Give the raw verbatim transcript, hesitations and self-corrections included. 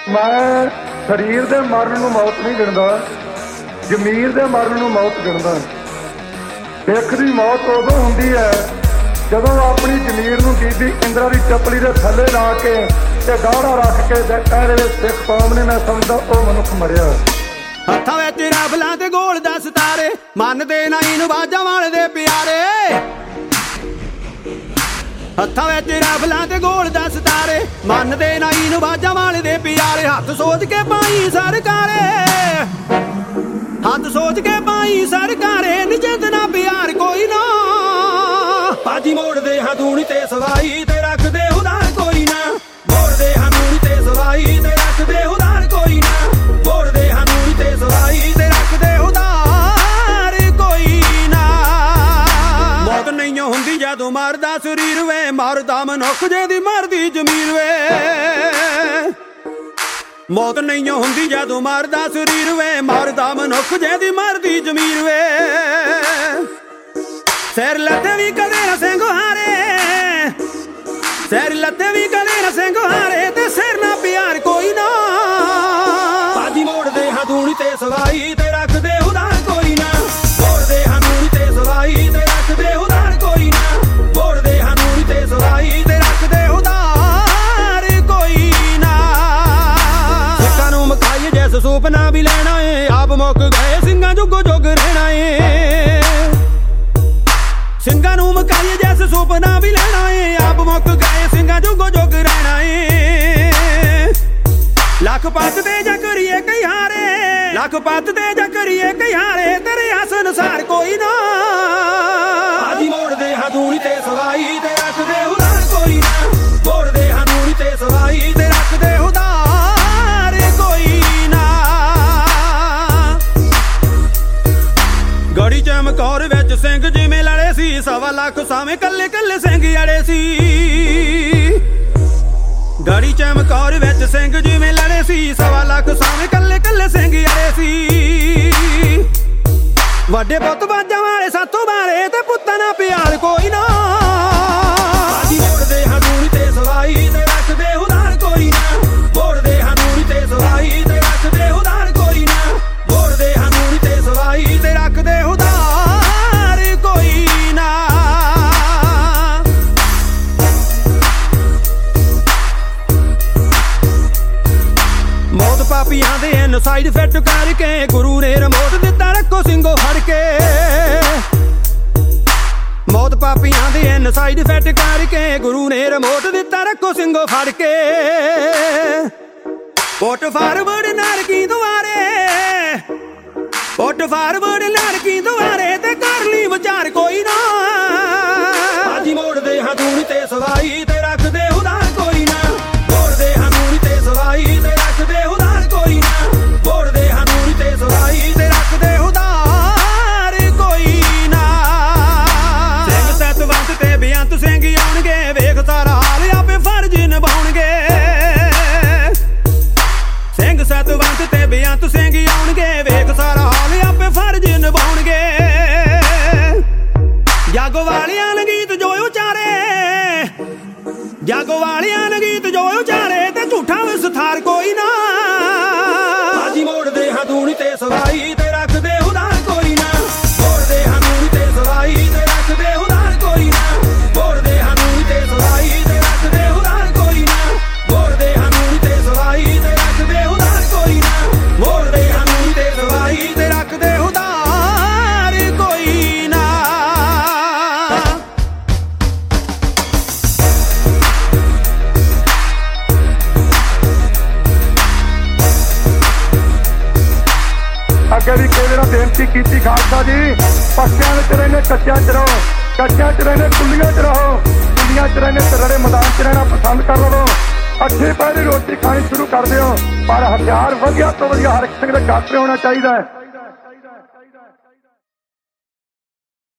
मैं शरीर के मरण नूं मौत नहीं गिणदा, जमीर के मरण नूं मौत गिणदा। सिख की मौत उदों हुंदी है जदों अपनी जमीर नूं बीबी इंदिरा की चपली के थले ला के ते गाढ़ा रख के कह रहे सिख कौम ने, मैं समझदा वो मनुख मरिया। हत्थां विच रफलां ते गोल दा सितारे, मनदे नहीं नवाजां वाले दे प्यारे। हत्थां विच रफलां ते गोल दा सितारे, मनदे नहीं नवाजां वाले दे प्यारे। हत्थ सोच के पाई सरकारे, हत्थ सोच के पाई सरकारे, निजत ना प्यार कोई ना। बाजी मोड़दे हां धूनी ते सवाई ते रखदे उधार कोई ना। मोड़दे हां धूनी ते सवाई ते रखदे उधार कोई ना। मोड़दे हां धूनी ते सवाई ते रखदे उधार कोई ना। मौत नहीं हुंदी जदों मरदा शरीर वे, मरदा मनुख जेदी मरदी जमीर वे। मौत नहीं हुंदी जदों मरदा शरीर वे, मरदा मनुख जेदी मरदी जमीर वे। सिर लत्ते भी कदे ना सिंह हारे, सिर लत्ते भी कदे ना सिंह हारे, ते सिर ना प्यार कोई ना। बाजी मोड़दे हां धूनी ते सवाई ते रखदे उधार कोई ना। मोड़दे हां धूनी ते सवाई ते रखदे उधार कोई ना। मोड़दे हां धूनी ते सवाई ते रखदे उधार कोई ना। सिक्कां नूं मखाई जैस सुपना भी लेना है, आप मुक गए ਸਿੰਘਾਂ जुगो जुग रहना है। ਸਿੰਘਾਂ ਨੂੰ ਮਕਾਈ ਜੈਸ ਸੁਪਨਾ ਵੀ ਲੈਣਾ ਏ, ਆਪ ਮੁੱਕ ਗਏ ਸਿੰਘਾਂ ਜੁਗੋ ਜੁਗ ਰਹਿਣਾ ਏ। ਲੱਖ ਪੱਤ ਤੇ ਜਾ ਕਰੀਏ ਕਈ ਹਾਰੇ, ਲੱਖ ਪੱਤ ਤੇ ਜਾ ਕਰੀਏ ਕਈ ਹਾਰੇ, ਤੇਰੇ ਆਸਨ ਸਾਰ ਕੋਈ ਨਾ। ਬਾਜੀ ਮੋੜਦੇ ਹਾਂ ਧੂਣੀ ਤੇ ਸਵਾਈ ਤੇ ਰੱਖਦੇ ਉਧਾਰ ਕੋਈ ਨਾ। ਮੋੜਦੇ ਹਾਂ ਧੂਣੀ ਤੇ ਸਵਾਈ ਤੇ ਰੱਖਦੇ ਉਧਾਰ ਕੋਈ ਨਾ। ਗੜੀ ਚਮਕੌਰ ਵਿੱਚ ਸਿੰਘ ਜਿਵੇਂ ਲੜੇ ਸੀ, ਸਵਾ ਲੱਖ ਸਾਵੇਂ ਕੱਲੇ ਕੱਲੇ ਸਿੰਘ ਅੜੇ ਸੀ। ਗੜੀ ਚਮਕੌਰ ਵਿੱਚ ਸਿੰਘ ਜਿਵੇਂ ਲੜੇ ਸੀ, ਸਵਾ ਲੱਖ ਸਾਵੇਂ ਕੱਲੇ ਕੱਲੇ ਸਿੰਘ ਅੜੇ ਸੀ। ਵੱਡੇ ਪੁੱਤ ਬਾਜਾਂ ਵਾਲੇ ਸਾਥੋਂ ਬਾਰੇ, ਤੇ ਪੁੱਤਾਂ ਨਾਲ ਪਿਆਰ ਕੋਈ ਨਾ। ਬਾਜੀ ਮੋੜਦੇ ਹਾਂ ਧੂਣੀ ਤੇ ਸਵਾਈ ਤੇ ਰੱਖਦੇ ਉਧਾਰ ਕੋਈ ਨਾ। ਮੋੜਦੇ ਹਾਂ ਧੂਣੀ ਤੇ ਸਵਾਈ ਤੇ ਰੱਖਦੇ ਉਧਾਰ ਕੋਈ ਨਾ। ਮੋੜਦੇ ਹਾਂ ਧੂਣੀ ਤੇ ਸਵਾਈ ਤੇ ਰੱਖਦੇ ਉਧਾਰ ਕੋਈ ਨਾ। ਮੌਤ ਪਾਪੀਆਂ ਦੇ ਐਨ ਸਾਈਡ ਫਿੱਟ ਕਰਕੇ, ਗੁਰੂ ਨੇ ਰਿਮੋਟ ਦਿੱਤਾ ਰੱਖੋ ਸਿੰਘੋ ਫੜ ਕੇ। ਮੌਤ ਪਾਪੀਆਂ ਦੇ ਐਨ ਸਾਈਡ ਫਿੱਟ ਕਰਕੇ, ਗੁਰੂ ਨੇ ਰਿਮੋਟ ਦਿੱਤਾ ਰੱਖੋ ਸਿੰਘੋ ਫੜ ਕੇ। ਪੁੱਟ ਫਾਰਵਰਡ ਨਾਰਕੀ ਦੁਆਰੇ, ਪੁੱਟ ਫਾਰਵਰਡ ਨਾਰਕੀ ਦੁਆਰੇ, ਤੇ ਕਰ ਲਈ ਵਿਚਾਰ ਕੋਈ ਨਾ। ਬਾਜੀ ਮੋੜਦੇ ਹਾਂ ਧੂਣੀ ਤੇ ਸਵਾਈ ਤੇ ਰੱਖਦੇ ਉਧਾਰ ਕੋਈ ਨਾ। ਮੋੜਦੇ ਹਾਂ ਧੂਣੀ ਤੇ ਸਵਾਈ ਤੇ ਰੱਖਦੇ ਉਧਾਰ ਕੋਈ ਨਾ। ਮੋੜਦੇ ਹਾਂ ਧੂਣੀ ਤੇ ਸਵਾਈ ਤੇ ਰੱਖਦੇ ਉਧਾਰ ਕੋਈ ਨਾ। ਸਿੰਘ ਸਤਵੰਤ ਤੇ ਬੇਅੰਤ ਸਿੰਘ ਆਉਣਗੇ, ਵੇਖ ਸਾਰਾ ਹਾਲ ਆਪੇ ਫਰਜ਼ ਨਿਭਾਉਣਗੇ। ਸਿੰਘ ਸਤਵੰਤ ਤੇ ਬੇਅੰਤ ਸਿੰਘ ਆਉਣਗੇ, ਵੇਖ ਸਾਰਾ ਹਾਲ ਆਪੇ ਫਰਜ਼ ਨਿਭਾਉਣਗੇ। ਜਾਗੋ ਵਾਲਿਆਂ ਨੇ ਗੀਤ ਜੋ ਉਚਾਰੇ, ਜਾਗੋ ਵਾਲਿਆਂ ਨੇ ਗੀਤ ਜੋ ਉਚਾਰੇ, ਤੇ ਝੂਠਾ ਵਿਸਥਾਰ ਕੋਈ ਨਾ। ਬਾਜੀ ਮੋੜਦੇ ਹਾਂ ਧੂਣੀ ਤੇ ਸਵਾਈ ਤੇ ਰੱਖਦੇ ਉਧਾਰ ਕੋਈ ਨਾ। ਮੋੜਦੇ ਹਾਂ ਧੂਣੀ ਤੇ ਸਵਾਈ ਤੇ ਰੱਖਦੇ ਉਧਾਰ ਕੋਈ ਨਾ। ਮੋੜਦੇ ਹਾਂ ਧੂਣੀ ਤੇ ਸਵਾਈ ਤੇ ਰੱਖਦੇ ਉਧਾਰ ਕੋਈ ਨਾ। ਮੋੜਦੇ ਹਾਂ ਧੂਣੀ ਤੇ ਸਵਾਈ ਤੇ ਰੱਖਦੇ ਉਧਾਰ ਕੋਈ ਨਾ। ਮੋੜਦੇ ਹਾਂ ਧੂਣੀ ਤੇ ਸਵਾਈ ਤੇ ਰੱਖਦੇ ਉਧਾਰ ਕੋਈ ਨਾ। ਅੱਗੇ ਵੀ ਕਿਸੇ ਨਾਲ ਬੇਨਤੀ ਕੀਤੀ, ਖਾਲਸਾ ਜੀ ਪੱਕਿਆਂ ਵਿੱਚ ਰਹਿੰਦੇ ਕੱਚਿਆਂ 'ਚ ਰਹੋ, ਕੱਚਿਆਂ 'ਚ ਰਹਿੰਦੇ ਕੁੱਲੀਆਂ 'ਚ ਰਹੋ, ਕੁੱਲੀਆਂ 'ਚ ਰਹਿੰਦੇ ਤਰੜੇ ਮੈਦਾਨ 'ਚ ਰਹਿਣਾ ਪਸੰਦ ਕਰ ਲਵੋ। ਅੱਠੇ ਪਹਿਰੀ ਰੋਟੀ ਖਾਣੀ ਸ਼ੁਰੂ ਕਰ ਦਿਓ, ਪਰ ਹਥਿਆਰ ਵਧੀਆ ਤੋਂ ਵਧੀਆ ਹਰ ਇੱਕ ਸਿੰਘ ਦੇ ਘਰ 'ਤੇ ਹੋਣਾ ਚਾਹੀਦਾ ਹੈ।